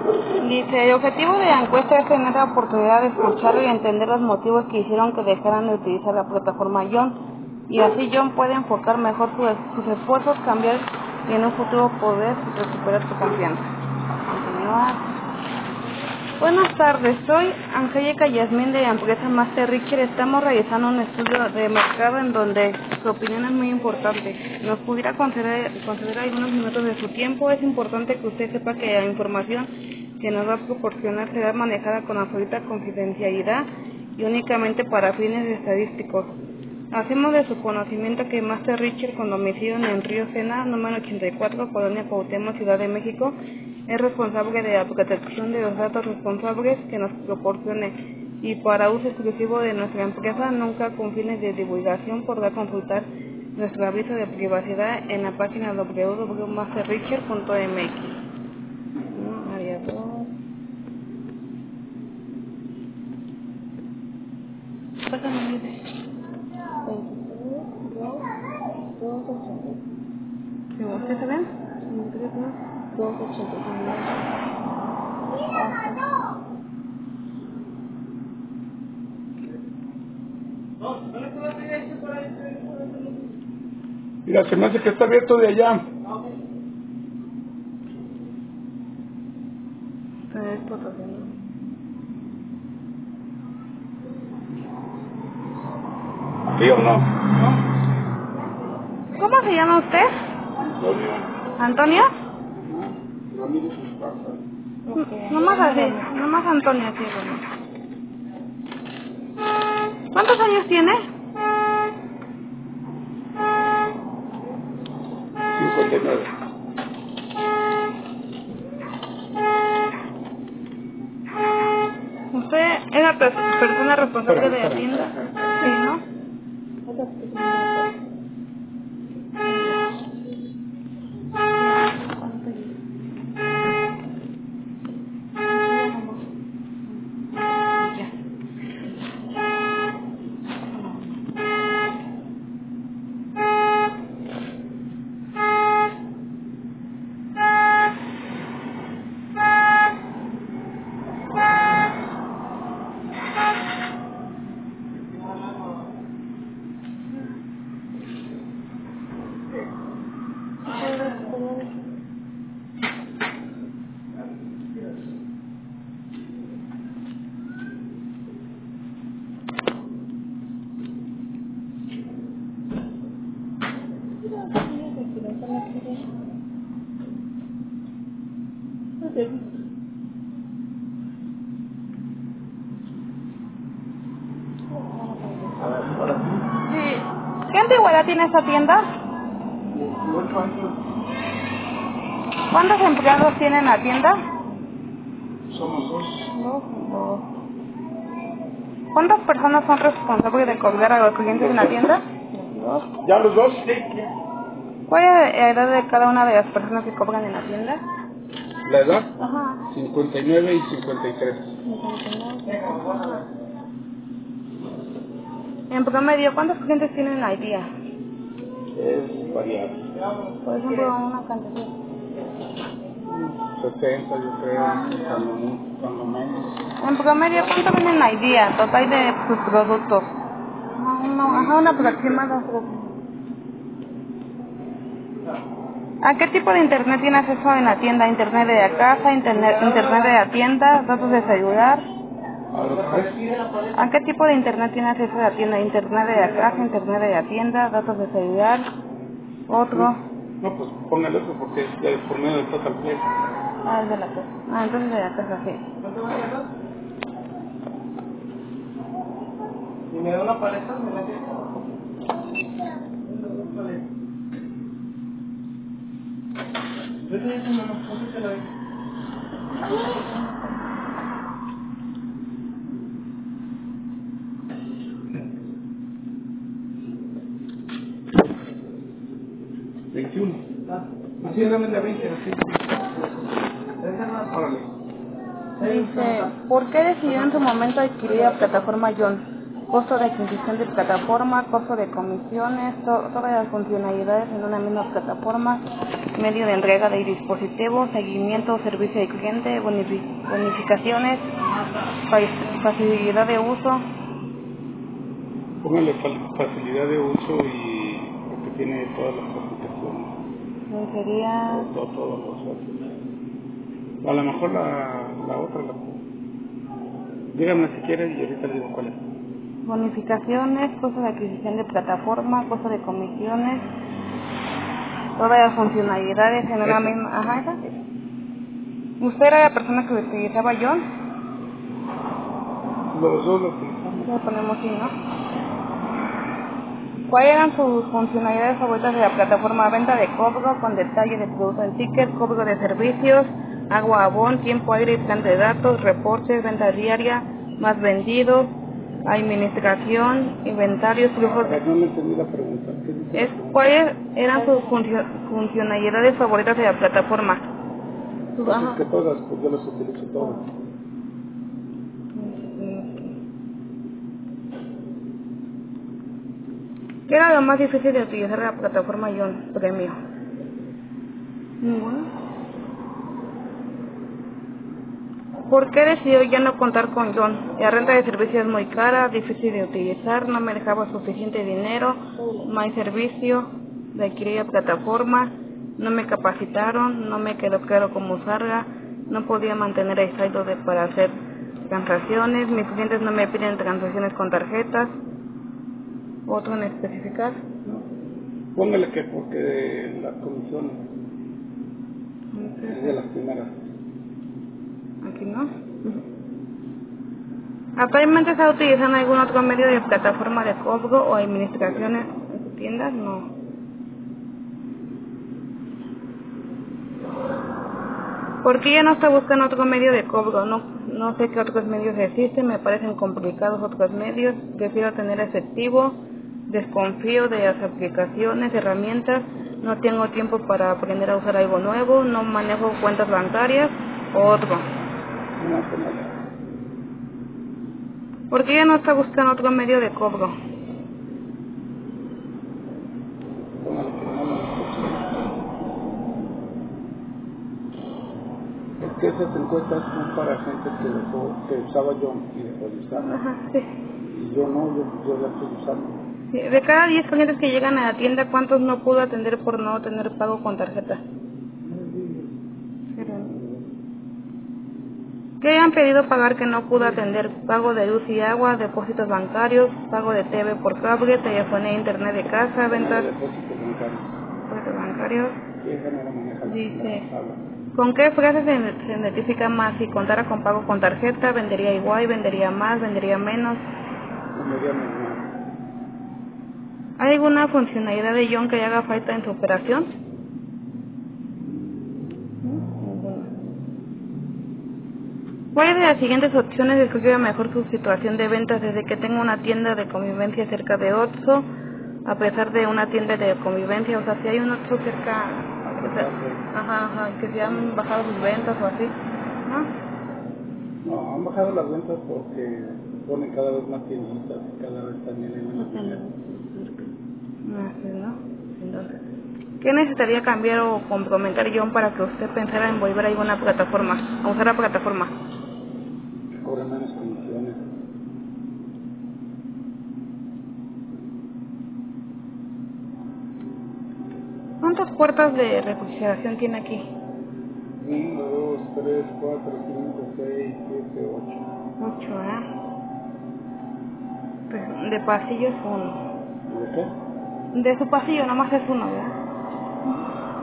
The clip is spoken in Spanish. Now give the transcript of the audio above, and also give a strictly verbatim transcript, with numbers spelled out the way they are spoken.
Dice, el objetivo de la encuesta es tener la oportunidad de escuchar y entender los motivos que hicieron que dejaran de utilizar la plataforma John, y así John puede enfocar mejor sus, sus esfuerzos, cambiar y en un futuro poder recuperar su confianza. Continuar. Buenas tardes, soy Angélica Yasmín de la empresa Master Richer. Estamos realizando un estudio de mercado en donde su opinión es muy importante. ¿Nos pudiera conceder, conceder algunos minutos de su tiempo? Es importante que usted sepa que la información que nos va a proporcionar será manejada con absoluta confidencialidad y únicamente para fines estadísticos. Hacemos de su conocimiento que Master Richer, con domicilio en Río Sena, número ochenta y cuatro, Colonia Cuauhtémoc, Ciudad de México, es responsable de la protección de los datos responsables que nos proporcione y para uso exclusivo de nuestra empresa, nunca con fines de divulgación. Podrá consultar nuestro aviso de privacidad en la página w w w punto master richer punto m x. ¿Usted se ven? dos ochenta y nueve. Mira, se me hace que está abierto de allá. Es Potosí. ¿Sí o no? ¿Cómo se llama usted? Antonio. ¿Antonio? Ramírez Esparza. N- Nomás así, nomás Antonio, así, bueno. ¿Cuántos años tiene? cincuenta y nueve. ¿Usted es la pers- persona responsable de la tienda? Sí, ¿no? Sí. ¿Qué antigüedad tiene esta tienda? ¿Cuántos empleados tienen la tienda? Somos dos. Dos. Dos. ¿Cuántas personas son responsables de cobrar a los clientes en la tienda? Dos. ¿Ya los dos? ¿Cuál es la edad de cada una de las personas que cobran en la tienda? ¿La edad? Ajá. cincuenta y nueve y cincuenta y tres. En promedio, ¿cuántos clientes tienen al día? Es variable. Por ejemplo, una cantidad. setenta, yo creo, cuando, mu- cuando menos. En promedio, ¿cuánto venden al día total de sus productos? No, no, ajá, una aproximada. ¿A qué tipo de internet tiene acceso en la tienda? ¿Internet de la casa, internet, internet de la tienda, datos de celular? ¿A los tres? ¿A qué tipo de internet tiene acceso a la tienda? ¿Internet de la casa, internet de la tienda, datos de celular? ¿Otro? No, pues póngale otro porque es por medio de Total Play. Ah, es de la casa. Ah, entonces de la casa, sí. Si me da una paleta, me la quedo. Vete a esa mamá, no te la ve. veintiuno. Ah, Así dame la veinte, así. esa es la. Órale. Dice, ¿por qué decidió en su momento adquirir la plataforma John? Costo de adquisición de plataforma, costo de comisiones, to- todas las funcionalidades en una misma plataforma, medio de entrega de dispositivos, seguimiento o servicio de cliente, bonifi- bonificaciones, fa- facilidad de uso. Póngale fa- facilidad de uso y porque tiene todas las aplicaciones. ¿No sería? Todo, todo, todos los otros. A lo mejor la, la otra la dígame si quieres y ahorita le digo cuál es. Bonificaciones, costos de adquisición de plataforma, costos de comisiones, todas las funcionalidades en una Esa. misma. Ajá, esa. ¿Usted era la persona que utilizaba John? Los dos los utilizamos. Le ponemos sí, ¿no? ¿Cuáles eran sus funcionalidades favoritas de la plataforma? Venta de cobro con detalle de producto en ticket, cobro de servicios, agua, abón, tiempo, aire y plan de datos, reportes, venta diaria, más vendidos, administración, inventarios, flujos. A ver, no le entendí la pregunta. ¿Qué dice Es, la pregunta? ¿Cuáles eran sus funcio- funcionalidades favoritas de la plataforma? Pues Ajá. es que todas, pues yo las utilizo todas. ¿Qué era lo más difícil de utilizar la plataforma John Premio? Ninguno. ¿Por qué decidió ya no contar con John? La renta de servicio es muy cara, difícil de utilizar, no me dejaba suficiente dinero, no hay servicio de adquirir la plataforma, no me capacitaron, no me quedó claro cómo usarla, no podía mantener el saldo de, para hacer transacciones, mis clientes no me piden transacciones con tarjetas, otro en especificar. Póngale que porque las comisiones es de las primeras. Aquí no. ¿Actualmente está utilizando algún otro medio de plataforma de cobro o administraciones en sus tiendas? No. ¿Por qué ya no está buscando otro medio de cobro? No, no sé qué otros medios existen, me parecen complicados otros medios. Prefiero tener efectivo, desconfío de las aplicaciones, herramientas, no tengo tiempo para aprender a usar algo nuevo, no manejo cuentas bancarias o otro. No, póngale. ¿Por qué ya no está buscando otro medio de cobro? Póngale que no me escuché. Es que esas encuestas son para gente que dejó, que usaba yo y dejó de usar. Ajá, sí. Y yo no, yo, yo la estoy usando. Sí, de cada diez clientes que llegan a la tienda, ¿cuántos no pudo atender por no tener pago con tarjeta? ¿Qué han pedido pagar que no pudo atender? Pago de luz y agua, depósitos bancarios, pago de T V por cable, telefonía e internet de casa, ventas De depósitos bancarios. depósitos bancarios. Sí, esa no la maneja la Dice, la tabla. ¿con qué frases se, se identifica más? Si contara con pago con tarjeta, vendería igual, vendería más, vendería menos. Vendería normal. ¿Hay alguna funcionalidad de John que le haga falta en su operación? ¿Cuál de las siguientes opciones describe mejor su situación de ventas desde que tengo una tienda de convivencia cerca de Oxxo, a pesar de una tienda de convivencia? O sea, si hay un Oxxo cerca, o sea, ajá, ajá, que se han bajado sus ventas o así, ¿no? No, han bajado las ventas porque ponen cada vez más tienditas y cada vez también en menos dinero. Así, ¿no? Entonces, ¿qué necesitaría cambiar o complementar John para que usted pensara en volver a alguna plataforma, a usar la plataforma? Que cobran menos comisiones. ¿Cuántas puertas de refrigeración tiene aquí? uno, dos, tres, cuatro, cinco, seis, siete, ocho. Ocho, ¿eh? Pues de pasillo es uno. ¿De qué? De su pasillo nomás es uno, ¿verdad?